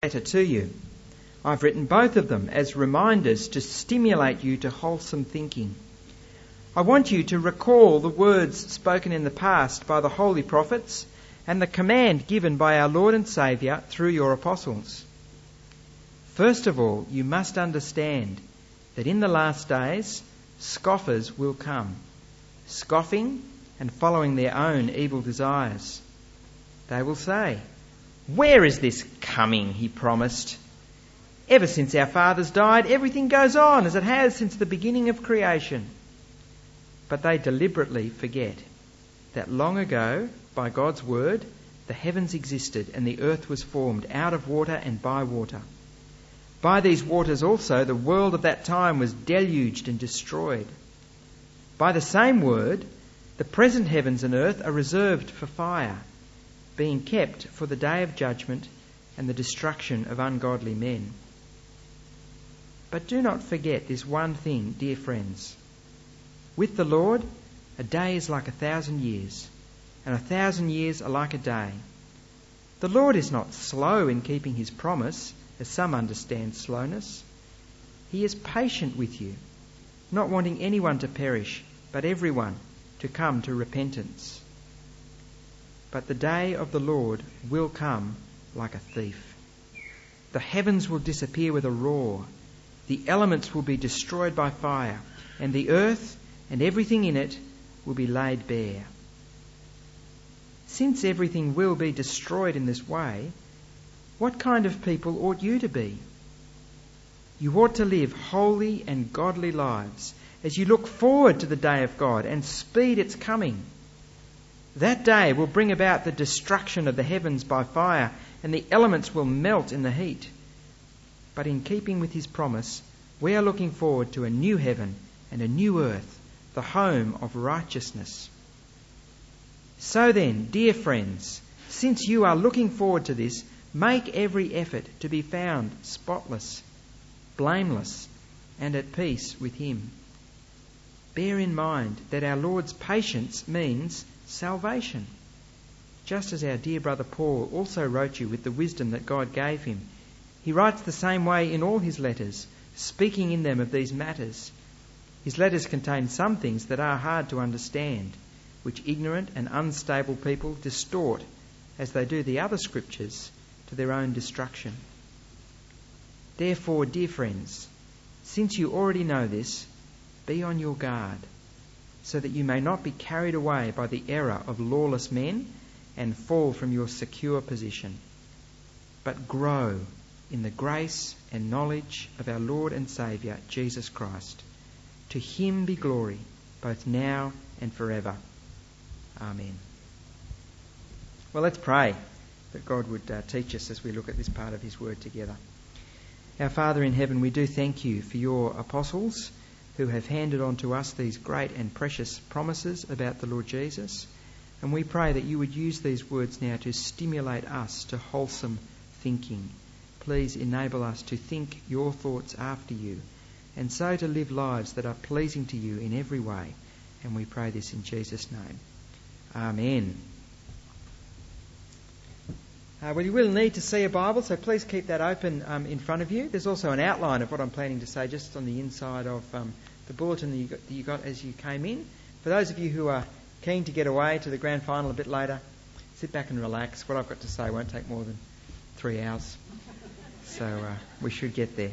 letter to you. I've written both of them as reminders to stimulate you to wholesome thinking. I want you to recall the words spoken in the past by the holy prophets and the command given by our Lord and Saviour through your apostles. First of all, you must understand that in the last days, scoffers will come, scoffing and following their own evil desires. They will say, "Where is this coming he promised? Ever since our fathers died, everything goes on as it has since the beginning of creation." But they deliberately forget that long ago, by God's word, the heavens existed and the earth was formed out of water and by water. By these waters also the world of that time was deluged and destroyed. By the same word, the present heavens and earth are reserved for fire, being kept for the day of judgment and the destruction of ungodly men. But do not forget this one thing, dear friends. With the Lord, a day is like 1,000 years, and 1,000 years are like a day. The Lord is not slow in keeping his promise, as some understand slowness. He is patient with you, not wanting anyone to perish, but everyone to come to repentance. But the day of the Lord will come like a thief. The heavens will disappear with a roar, the elements will be destroyed by fire, and the earth and everything in it will be laid bare. Since everything will be destroyed in this way, what kind of people ought you to be? You ought to live holy and godly lives as you look forward to the day of God and speed its coming. That day will bring about the destruction of the heavens by fire, and the elements will melt in the heat. But in keeping with his promise, we are looking forward to a new heaven and a new earth, the home of righteousness. So then, dear friends, since you are looking forward to this, make every effort to be found spotless, blameless, and at peace with him. Bear in mind that our Lord's patience means salvation. Just as our dear brother Paul also wrote you with the wisdom that God gave him, he writes the same way in all his letters, speaking in them of these matters. His letters contain some things that are hard to understand, which ignorant and unstable people distort, as they do the other scriptures, to their own destruction. Therefore, dear friends, since you already know this, be on your guard, so that you may not be carried away by the error of lawless men and fall from your secure position, but grow in the grace and knowledge of our Lord and Saviour, Jesus Christ. To him be glory, both now and forever. Amen. Well, let's pray that God would teach us as we look at this part of his word together. Our Father in heaven, we do thank you for your apostles who have handed on to us these great and precious promises about the Lord Jesus. And we pray that you would use these words now to stimulate us to wholesome thinking. Please enable us to think your thoughts after you, and so to live lives that are pleasing to you in every way. And we pray this in Jesus' name. Amen. Well, you will need to see a Bible, so please keep that open in front of you. There's also an outline of what I'm planning to say just on the inside of the bulletin that you got as you came in. For those of you who are keen to get away to the grand final a bit later, sit back and relax. What I've got to say won't take more than 3 hours, so we should get there.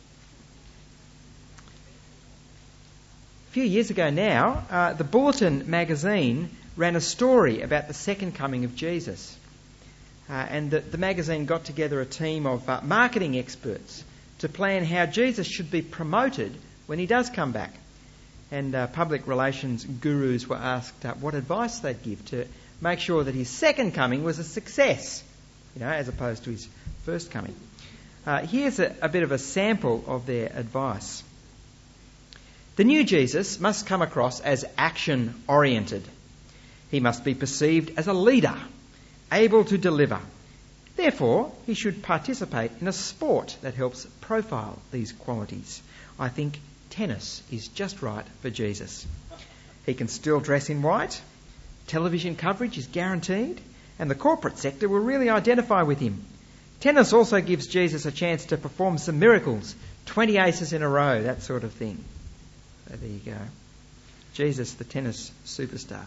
A few years ago now, the Bulletin magazine ran a story about the second coming of Jesus. And the magazine got together a team of marketing experts to plan how Jesus should be promoted when he does come back. And public relations gurus were asked what advice they'd give to make sure that his second coming was a success, as opposed to his first coming. Here's a bit of a sample of their advice. The new Jesus must come across as action-oriented. He must be perceived as a leader, able to deliver. Therefore, he should participate in a sport that helps profile these qualities. I think tennis is just right for Jesus. He can still dress in white, television coverage is guaranteed, and the corporate sector will really identify with him. Tennis also gives Jesus a chance to perform some miracles. 20 aces in a row, that sort of thing. So there you go. Jesus, the tennis superstar.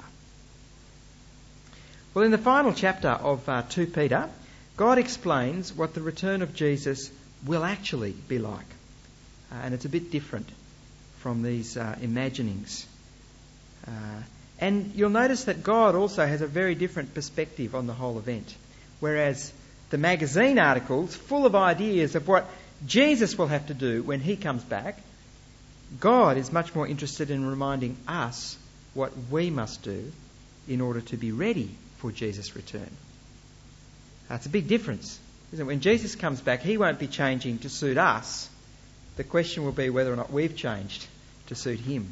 Well, in the final chapter of 2 Peter, God explains what the return of Jesus will actually be like. And it's a bit different from these imaginings. And you'll notice that God also has a very different perspective on the whole event. Whereas the magazine articles, full of ideas of what Jesus will have to do when he comes back, God is much more interested in reminding us what we must do in order to be ready for Jesus' return. That's a big difference, isn't it? When Jesus comes back, he won't be changing to suit us. The question will be whether or not we've changed to suit him.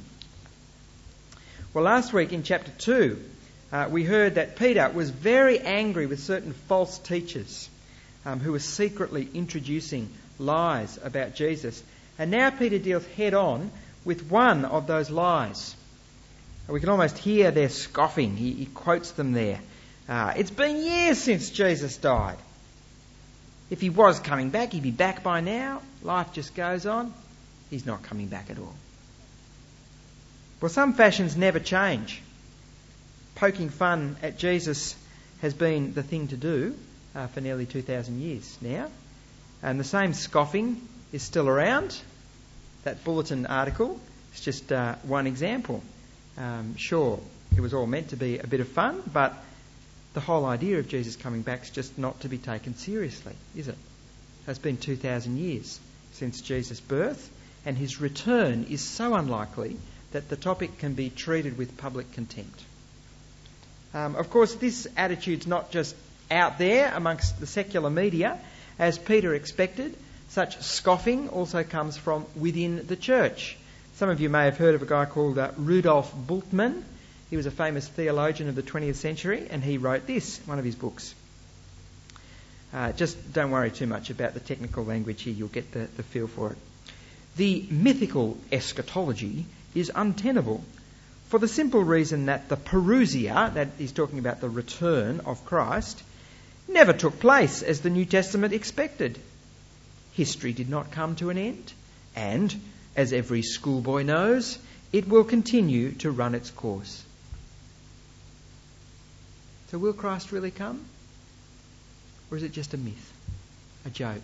Well, last week in chapter 2, we heard that Peter was very angry with certain false teachers who were secretly introducing lies about Jesus. And now Peter deals head on with one of those lies. We can almost hear their scoffing. He quotes them there. It's been years since Jesus died. If he was coming back, he'd be back by now. Life just goes on. He's not coming back at all. Well, some fashions never change. Poking fun at Jesus has been the thing to do for nearly 2,000 years now. And the same scoffing is still around. That bulletin article is just one example. Sure, it was all meant to be a bit of fun, but the whole idea of Jesus coming back is just not to be taken seriously, is it? It's been 2,000 years since Jesus' birth, and his return is so unlikely that the topic can be treated with public contempt. Of course, this attitude's not just out there amongst the secular media. As Peter expected, such scoffing also comes from within the church. Some of you may have heard of a guy called Rudolf Bultmann. He was a famous theologian of the 20th century, and he wrote this, one of his books. Just don't worry too much about the technical language here, you'll get the feel for it. The mythical eschatology is untenable for the simple reason that the parousia, that he's talking about the return of Christ, never took place as the New Testament expected. History did not come to an end, and, as every schoolboy knows, it will continue to run its course. So will Christ really come? Or is it just a myth, a joke?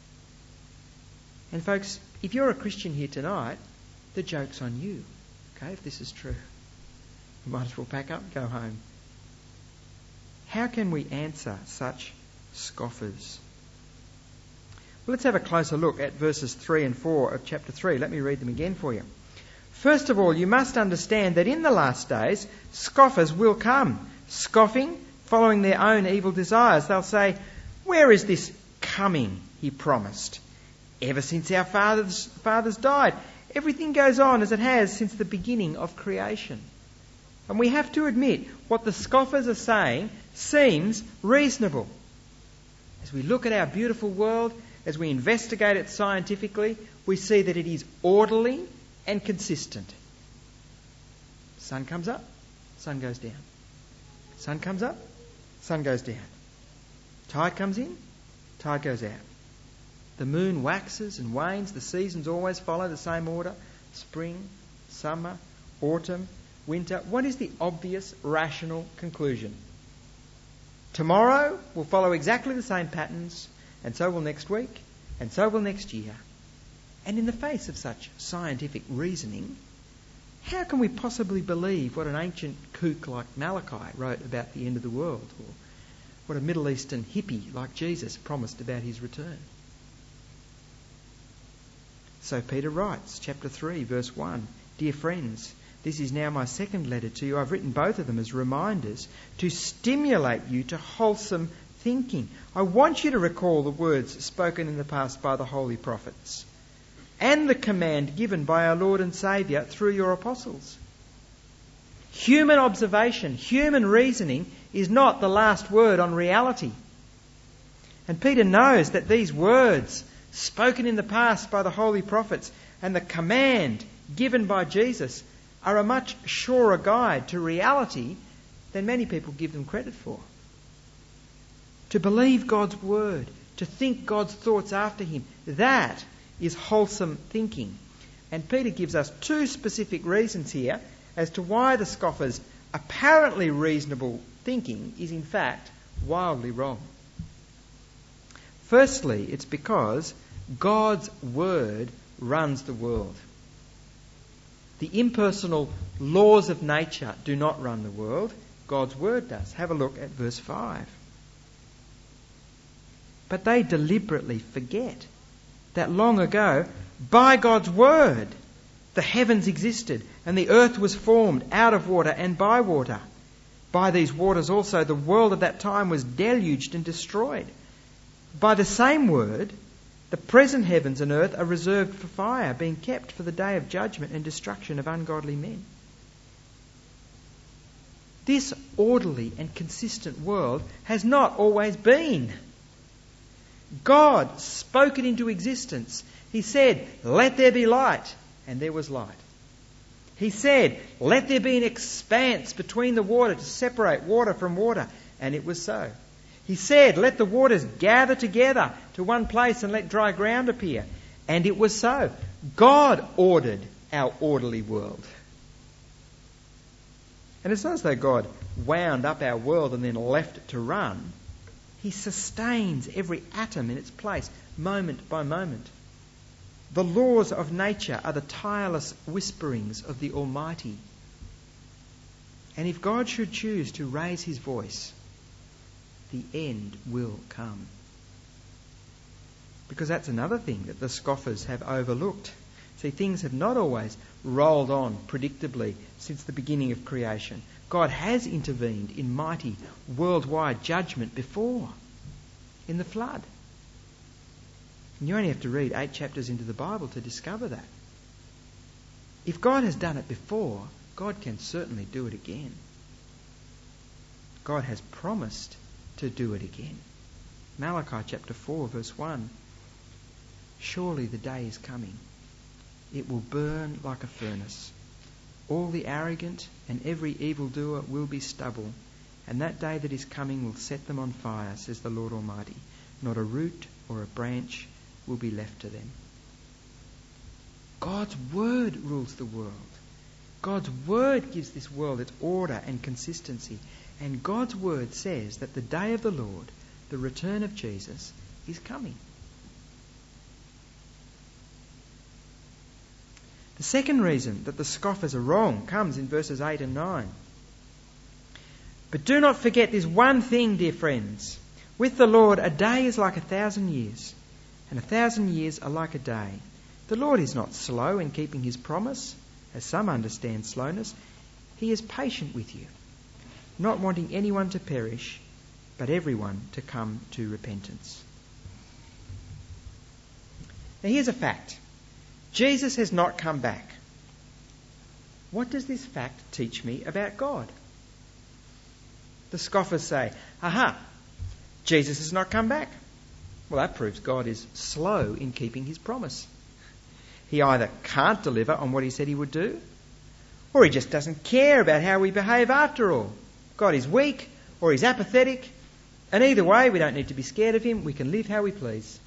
And folks, if you're a Christian here tonight, the joke's on you, okay, if this is true. You might as well pack up and go home. How can we answer such scoffers? Well, let's have a closer look at verses 3 and 4 of chapter 3. Let me read them again for you. First of all, you must understand that in the last days, scoffers will come, scoffing, following their own evil desires. They'll say, "Where is this coming he promised? Ever since our fathers died, everything goes on as it has since the beginning of creation." And we have to admit, what the scoffers are saying seems reasonable. As we look at our beautiful world, as we investigate it scientifically, we see that it is orderly and consistent. Sun comes up, sun goes down. Sun comes up, sun goes down. Tide comes in, tide goes out. The moon waxes and wanes. The seasons always follow the same order. Spring, summer, autumn, winter. What is the obvious, rational conclusion? Tomorrow will follow exactly the same patterns, and so will next week, and so will next year. And in the face of such scientific reasoning, how can we possibly believe what an ancient kook like Malachi wrote about the end of the world, or what a Middle Eastern hippie like Jesus promised about his return? So Peter writes, chapter 3, verse 1, "Dear friends, this is now my second letter to you. I've written both of them as reminders to stimulate you to wholesome thinking. I want you to recall the words spoken in the past by the holy prophets and the command given by our Lord and Saviour through your apostles." Human observation, human reasoning is not the last word on reality. And Peter knows that these words spoken in the past by the holy prophets and the command given by Jesus are a much surer guide to reality than many people give them credit for. To believe God's word, to think God's thoughts after him. That is wholesome thinking. And Peter gives us two specific reasons here as to why the scoffers' apparently reasonable thinking is in fact wildly wrong. Firstly, it's because God's word runs the world. The impersonal laws of nature do not run the world. God's word does. Have a look at verse 5. But they deliberately forget that long ago, by God's word, the heavens existed and the earth was formed out of water and by water. By these waters also the world of that time was deluged and destroyed. By the same word, the present heavens and earth are reserved for fire, being kept for the day of judgment and destruction of ungodly men. This orderly and consistent world has not always been. God spoke it into existence. He said, "Let there be light," and there was light. He said, "Let there be an expanse between the water to separate water from water," and it was so. He said, "Let the waters gather together to one place and let dry ground appear." And it was so. God ordered our orderly world. And it's not as though God wound up our world and then left it to run. He sustains every atom in its place, moment by moment. The laws of nature are the tireless whisperings of the Almighty. And if God should choose to raise his voice, the end will come. Because that's another thing that the scoffers have overlooked. See, things have not always rolled on predictably since the beginning of creation. God has intervened in mighty worldwide judgment before, in the flood. And you only have to read 8 chapters into the Bible to discover that. If God has done it before, God can certainly do it again. God has promised to do it again. Malachi chapter 4 verse 1. Surely the day is coming. It will burn like a furnace. All the arrogant and every evildoer will be stubble, and that day that is coming will set them on fire, says the Lord Almighty. Not a root or a branch will be left to them. God's word rules the world. God's word gives this world its order and consistency. And God's word says that the day of the Lord, the return of Jesus, is coming. The second reason that the scoffers are wrong comes in verses 8 and 9. But do not forget this one thing, dear friends. With the Lord, a day is like 1,000 years, and 1,000 years are like a day. The Lord is not slow in keeping his promise, as some understand slowness. He is patient with you, not wanting anyone to perish, but everyone to come to repentance. Now here's a fact. Jesus has not come back. What does this fact teach me about God? The scoffers say, "Aha, Jesus has not come back." Well, that proves God is slow in keeping his promise. He either can't deliver on what he said he would do, or he just doesn't care about how we behave after all. God is weak, or he's apathetic, and either way we don't need to be scared of him. We can live how we please.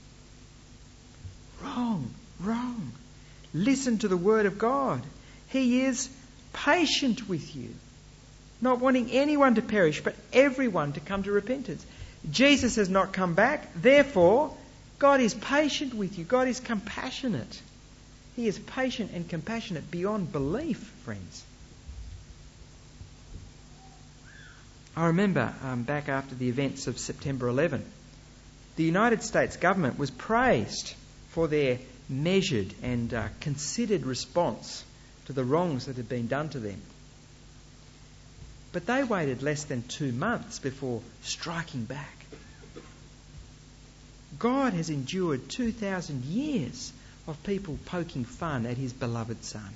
Wrong. Listen to the word of God. He is patient with you, not wanting anyone to perish, but everyone to come to repentance. Jesus has not come back. Therefore, God is patient with you. God is compassionate. He is patient and compassionate beyond belief, friends. I remember back after the events of September 11, the United States government was praised for their measured and considered response to the wrongs that had been done to them. But they waited less than 2 months before striking back. God has endured 2,000 years of people poking fun at his beloved Son.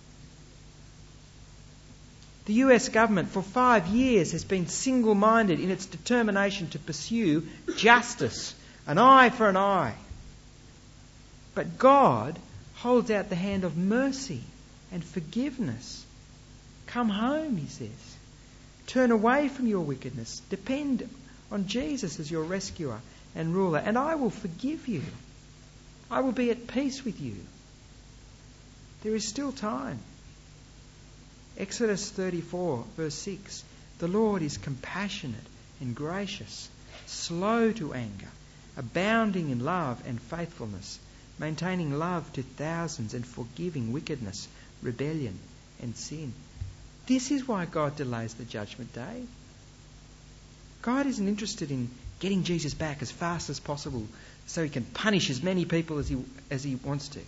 The US government for 5 years has been single-minded in its determination to pursue justice, an eye for an eye. But God holds out the hand of mercy and forgiveness. Come home, he says. Turn away from your wickedness. Depend on Jesus as your rescuer. and ruler, and I will forgive you. I will be at peace with you. There is still time. Exodus 34, verse 6. The Lord is compassionate and gracious, slow to anger, abounding in love and faithfulness, maintaining love to thousands and forgiving wickedness, rebellion and sin. This is why God delays the judgment day. God isn't interested in getting Jesus back as fast as possible so he can punish as many people as he wants to.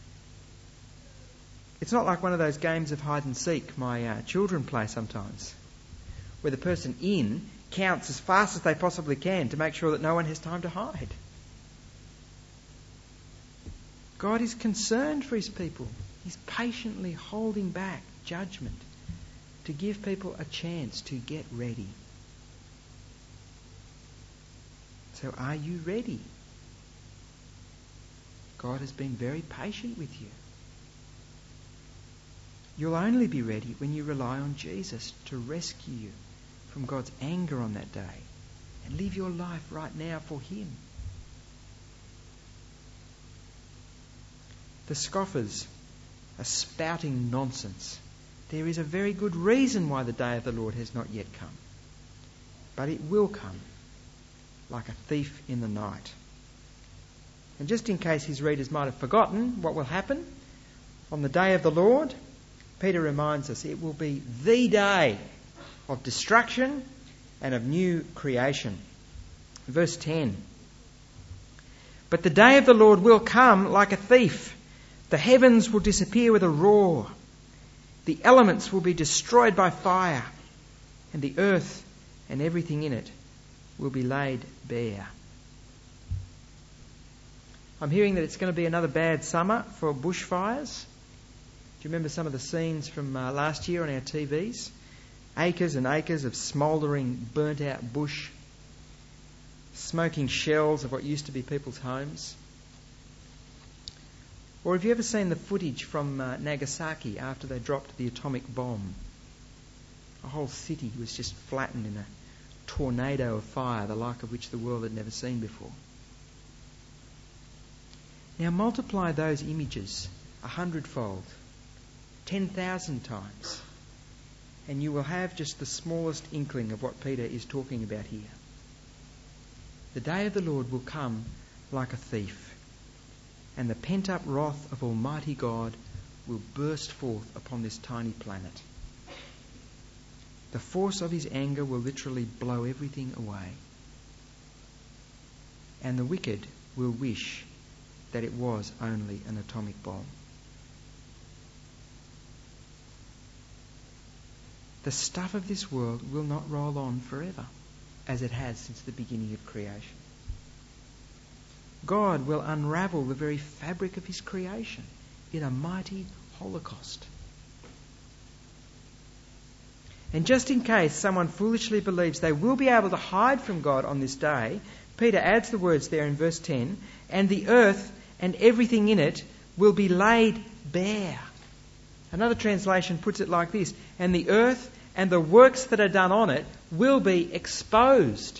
It's not like one of those games of hide and seek my children play sometimes, where the person in counts as fast as they possibly can to make sure that no one has time to hide. God is concerned for his people. He's patiently holding back judgment to give people a chance to get ready. So are you ready? God has been very patient with you. You'll only be ready when you rely on Jesus to rescue you from God's anger on that day and live your life right now for him. The scoffers are spouting nonsense. There is a very good reason why the day of the Lord has not yet come. But it will come like a thief in the night. And just in case his readers might have forgotten what will happen on the day of the Lord, Peter reminds us it will be the day of destruction and of new creation. Verse 10. But the day of the Lord will come like a thief. The heavens will disappear with a roar. The elements will be destroyed by fire, and the earth and everything in it will be laid bare. I'm hearing that it's going to be another bad summer for bushfires. Do you remember some of the scenes from last year on our TVs? Acres and acres of smouldering, burnt-out bush, smoking shells of what used to be people's homes. Or have you ever seen the footage from Nagasaki after they dropped the atomic bomb? A whole city was just flattened in a tornado of fire, the like of which the world had never seen before. Now multiply those images 100-fold, 10,000 times, and you will have just the smallest inkling of what Peter is talking about here. The day of the Lord will come like a thief, and the pent-up wrath of Almighty God will burst forth upon this tiny planet. The force of his anger will literally blow everything away. And the wicked will wish that it was only an atomic bomb. The stuff of this world will not roll on forever, as it has since the beginning of creation. God will unravel the very fabric of his creation in a mighty holocaust. And just in case someone foolishly believes they will be able to hide from God on this day, Peter adds the words there in verse 10, and the earth and everything in it will be laid bare. Another translation puts it like this, and the earth and the works that are done on it will be exposed.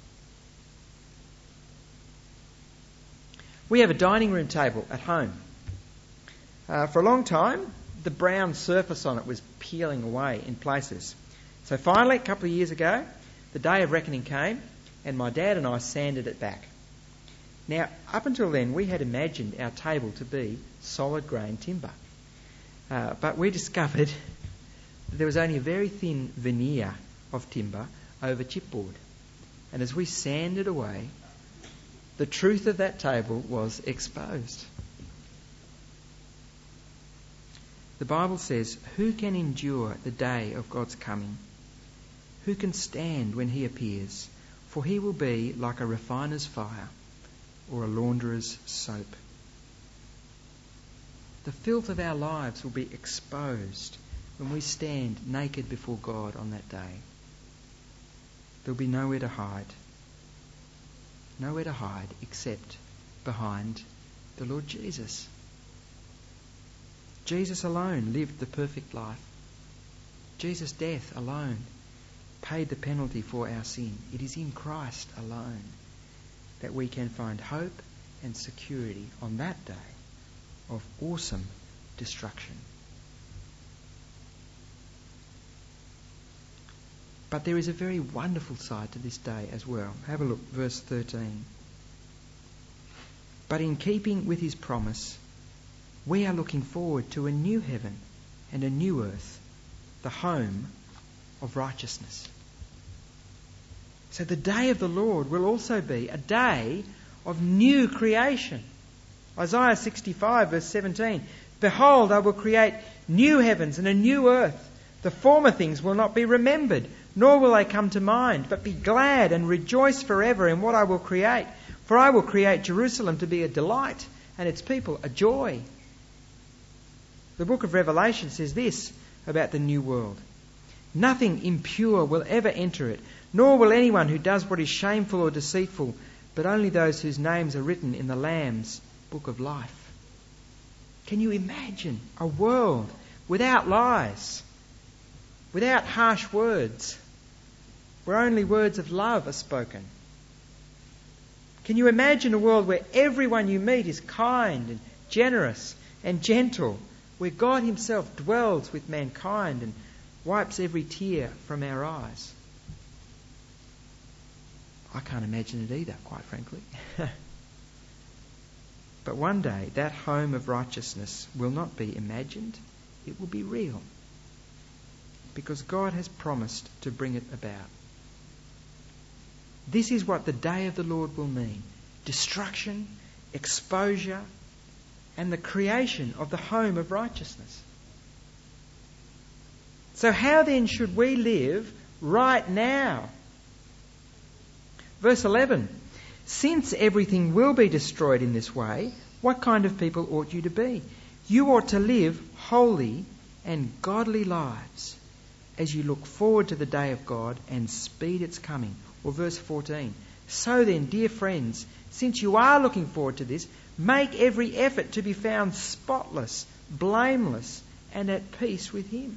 We have a dining room table at home. For a long time, the brown surface on it was peeling away in places. So finally, a couple of years ago, the day of reckoning came, and my dad and I sanded it back. Now, up until then, we had imagined our table to be solid grain timber. But we discovered that there was only a very thin veneer of timber over chipboard. And as we sanded away, the truth of that table was exposed. The Bible says, who can endure the day of God's coming? Who can stand when he appears? For he will be like a refiner's fire or a launderer's soap. The filth of our lives will be exposed when we stand naked before God on that day. There'll be nowhere to hide. Nowhere to hide except behind the Lord Jesus. Jesus alone lived the perfect life. Jesus' death alone paid the penalty for our sin. It is in Christ alone that we can find hope and security on that day of awesome destruction. But there is a very wonderful side to this day as well. Have a look, verse 13. But in keeping with his promise, we are looking forward to a new heaven and a new earth, the home of righteousness. So the day of the Lord will also be a day of new creation. Isaiah 65 verse 17. Behold, I will create new heavens and a new earth. The former things will not be remembered, nor will they come to mind, but be glad and rejoice forever in what I will create. For I will create Jerusalem to be a delight and its people a joy. The book of Revelation says this about the new world. Nothing impure will ever enter it, nor will anyone who does what is shameful or deceitful, but only those whose names are written in the Lamb's book of life. Can you imagine a world without lies, without harsh words, where only words of love are spoken? Can you imagine a world where everyone you meet is kind and generous and gentle, where God himself dwells with mankind and wipes every tear from our eyes? I can't imagine it either, quite frankly. But one day that home of righteousness will not be imagined, it will be real. Because God has promised to bring it about. This is what the day of the Lord will mean. Destruction, exposure, and the creation of the home of righteousness. So how then should we live right now? Verse 11. Since everything will be destroyed in this way, what kind of people ought you to be? You ought to live holy and godly lives as you look forward to the day of God and speed its coming. Or verse 14. So then, dear friends, since you are looking forward to this, make every effort to be found spotless, blameless, and at peace with him.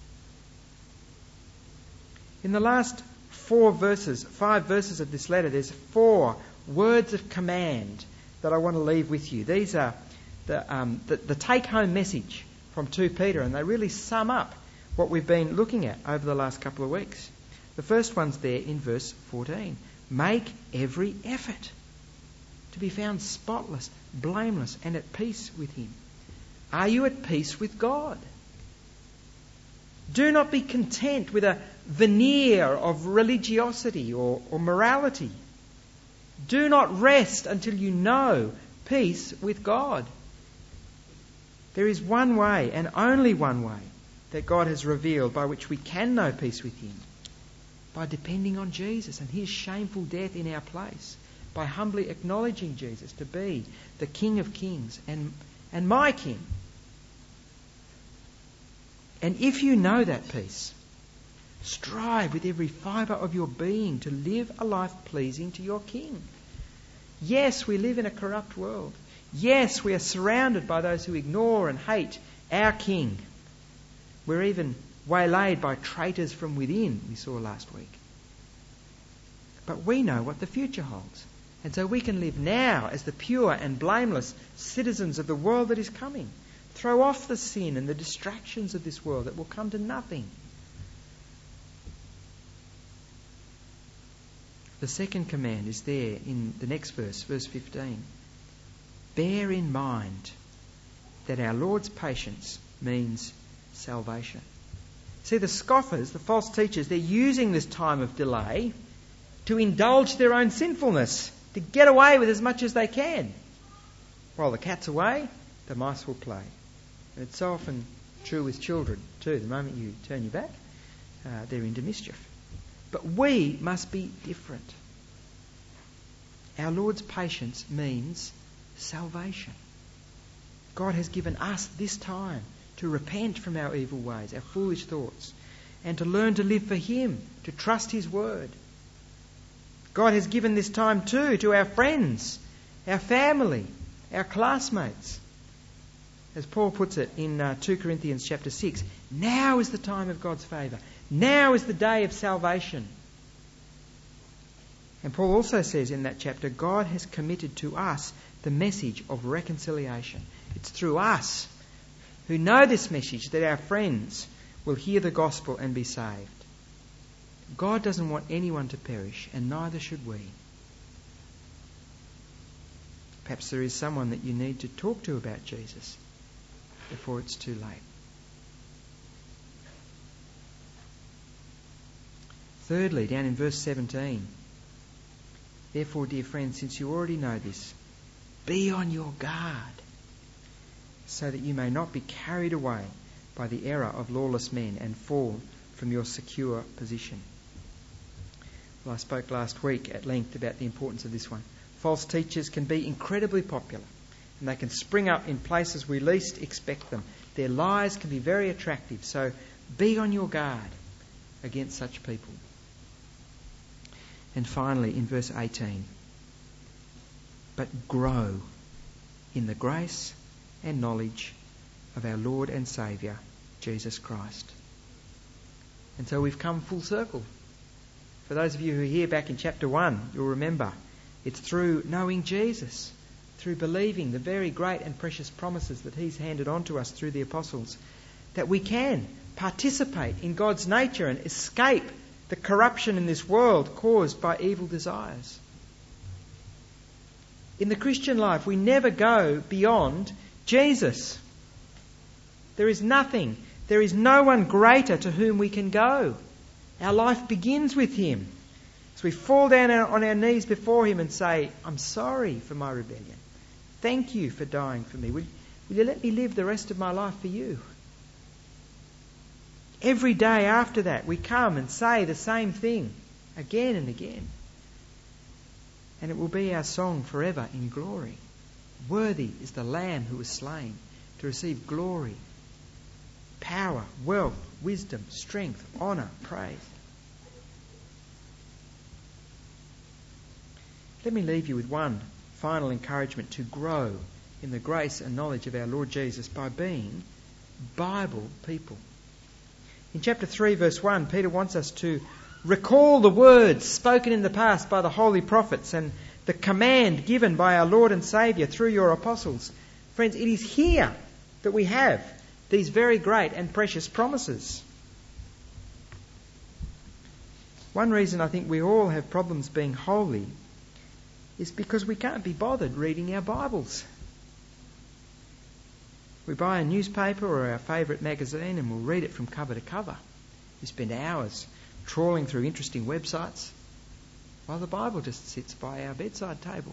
In the last 5 verses of this letter, there's 4 words of command that I want to leave with you. These are the take-home message from 2 Peter, and they really sum up what we've been looking at over the last couple of weeks. The first one's there in verse 14. Make every effort to be found spotless, blameless, and at peace with him. Are you at peace with God? Do not be content with a veneer of religiosity or morality. Do not rest until you know peace with God. There is one way, and only one way, that God has revealed by which we can know peace with him. By depending on Jesus and his shameful death in our place. By humbly acknowledging Jesus to be the King of Kings and my King. And if you know that peace, strive with every fibre of your being to live a life pleasing to your King. Yes, we live in a corrupt world. Yes, we are surrounded by those who ignore and hate our King. We're even waylaid by traitors from within, we saw last week. But we know what the future holds. And so we can live now as the pure and blameless citizens of the world that is coming. Throw off the sin and the distractions of this world that will come to nothing. The second command is there in the next verse, verse 15. Bear in mind that our Lord's patience means salvation. See, the scoffers, the false teachers, they're using this time of delay to indulge their own sinfulness, to get away with as much as they can. While the cat's away, the mice will play. And it's so often true with children too. The moment you turn your back, they're into mischief. But we must be different. Our Lord's patience means salvation. God has given us this time to repent from our evil ways, our foolish thoughts, and to learn to live for him, to trust his word. God has given this time too to our friends, our family, our classmates. As Paul puts it in 2 Corinthians chapter 6, now is the time of God's favour. Now is the day of salvation. And Paul also says in that chapter, God has committed to us the message of reconciliation. It's through us who know this message that our friends will hear the gospel and be saved. God doesn't want anyone to perish, and neither should we. Perhaps there is someone that you need to talk to about Jesus before it's too late. Thirdly, down in verse 17, therefore, dear friends, since you already know this, be on your guard, so that you may not be carried away by the error of lawless men and fall from your secure position. Well, I spoke last week at length about the importance of this one. False teachers can be incredibly popular, and they can spring up in places we least expect them. Their lies can be very attractive, so be on your guard against such people. And finally, in verse 18, but grow in the grace and knowledge of our Lord and Saviour, Jesus Christ. And so we've come full circle. For those of you who are here back in chapter 1, you'll remember it's through knowing Jesus, through believing the very great and precious promises that He's handed on to us through the apostles, that we can participate in God's nature and escape the corruption in this world caused by evil desires. In the Christian life, we never go beyond Jesus. There is nothing, there is no one greater to whom we can go. Our life begins with Him. So we fall down on our knees before Him and say, I'm sorry for my rebellion. Thank you for dying for me. Will you let me live the rest of my life for you? Every day after that, we come and say the same thing again and again. And it will be our song forever in glory. Worthy is the Lamb who was slain to receive glory, power, wealth, wisdom, strength, honour, praise. Let me leave you with one final encouragement to grow in the grace and knowledge of our Lord Jesus by being Bible people. In chapter 3, verse 1, Peter wants us to recall the words spoken in the past by the holy prophets and the command given by our Lord and Saviour through your apostles. Friends, it is here that we have these very great and precious promises. One reason I think we all have problems being holy is because we can't be bothered reading our Bibles. We buy a newspaper or our favourite magazine and we'll read it from cover to cover. We spend hours trawling through interesting websites while the Bible just sits by our bedside table.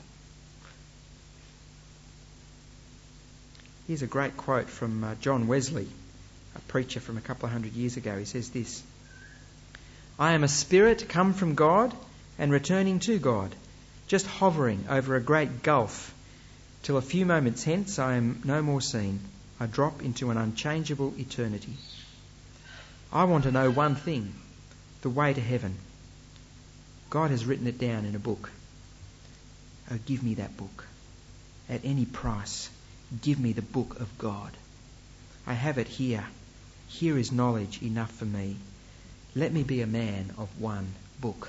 Here's a great quote from John Wesley, a preacher from a couple of 100 years ago. He says this: I am a spirit come from God and returning to God, just hovering over a great gulf, till a few moments hence I am no more seen. I drop into an unchangeable eternity. I want to know one thing, the way to heaven. God has written it down in a book. Oh, give me that book. At any price, give me the book of God. I have it here. Here is knowledge enough for me. Let me be a man of one book.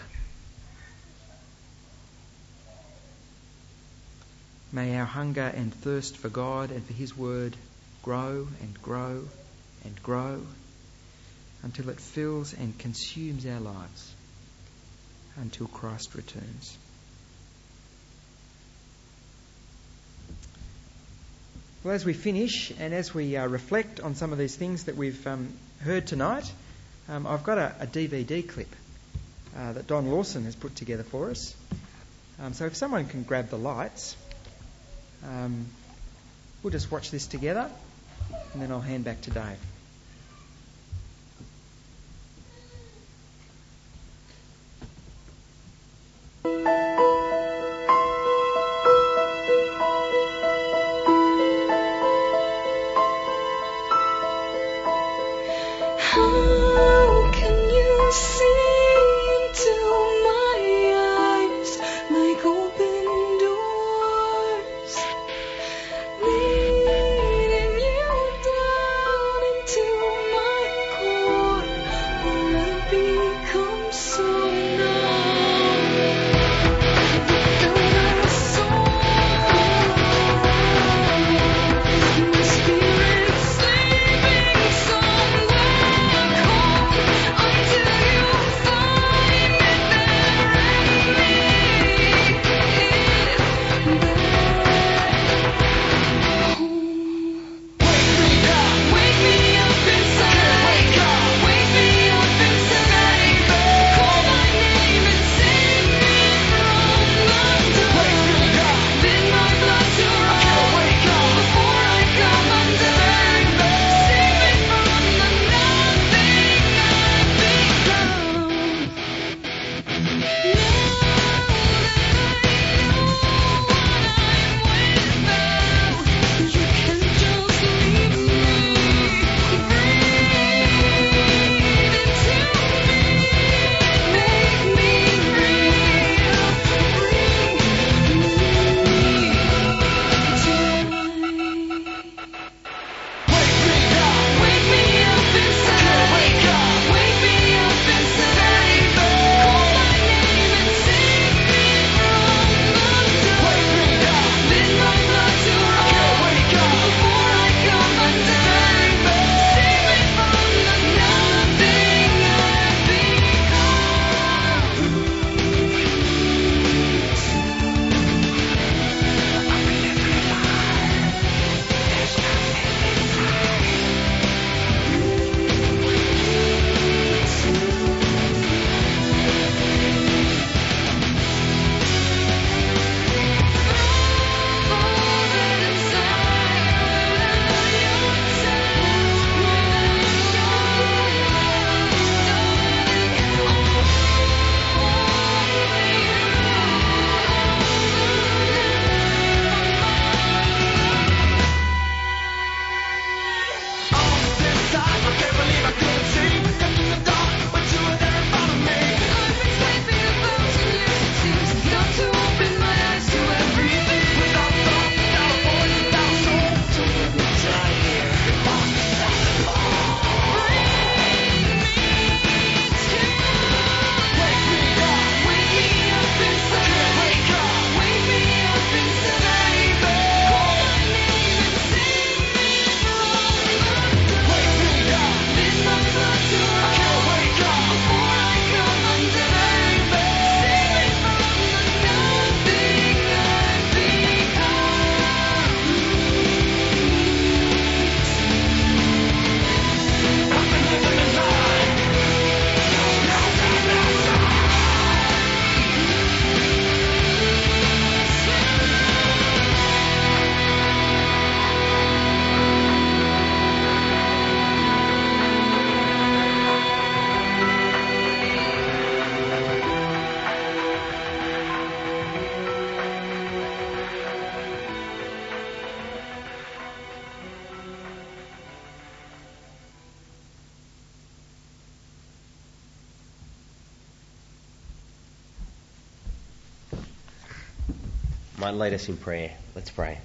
May our hunger and thirst for God and for His word grow and grow and grow until it fills and consumes our lives until Christ returns. Well, as we finish and as we reflect on some of these things that we've heard tonight, I've got a DVD clip that Don Lawson has put together for us. So if someone can grab the lights, we'll just watch this together and then I'll hand back to Dave. How can you see into my eyes like open doors, leading you down into might lead us in prayer. Let's pray.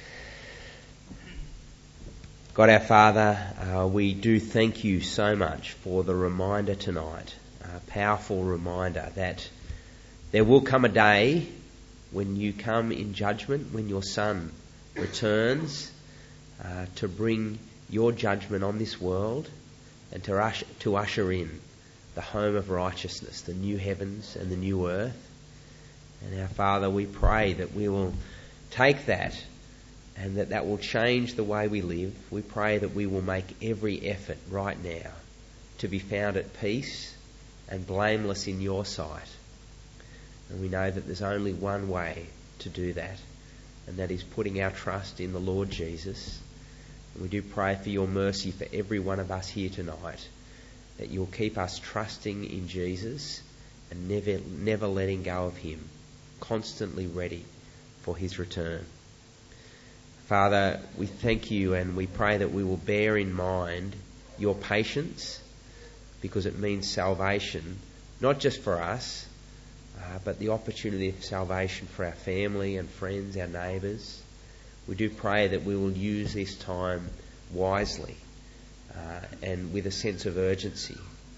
God our Father, we do thank you so much for the reminder tonight, a powerful reminder that there will come a day when you come in judgment, when your Son returns to bring your judgment on this world and to usher in the home of righteousness, the new heavens and the new earth. And our Father, we pray that we will take that and that will change the way we live. We pray that we will make every effort right now to be found at peace and blameless in your sight. And we know that there's only one way to do that, and that is putting our trust in the Lord Jesus. And we do pray for your mercy for every one of us here tonight, that you'll keep us trusting in Jesus and never letting go of him, constantly ready for his return. Father, we thank you and we pray that we will bear in mind your patience, because it means salvation, not just for us, but the opportunity of salvation for our family and friends, our neighbours. We do pray that we will use this time wisely and with a sense of urgency.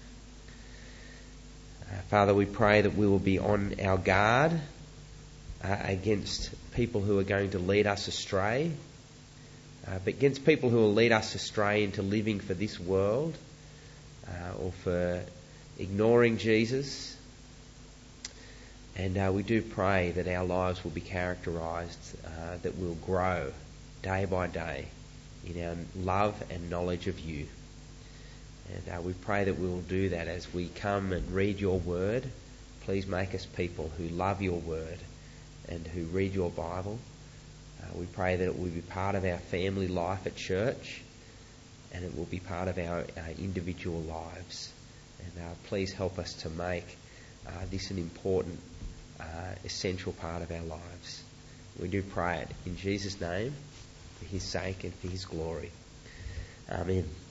Father, we pray that we will be on our guard against people who are going to lead us astray, but against people who will lead us astray into living for this world or for ignoring Jesus. And we do pray that our lives will be characterised, that we'll grow day by day in our love and knowledge of you. And we pray that we will do that as we come and read your word. Please make us people who love your word and who read your Bible. We pray that it will be part of our family life at church, and it will be part of our individual lives. And please help us to make this an important, essential part of our lives. We do pray it in Jesus' name, for his sake and for his glory. Amen.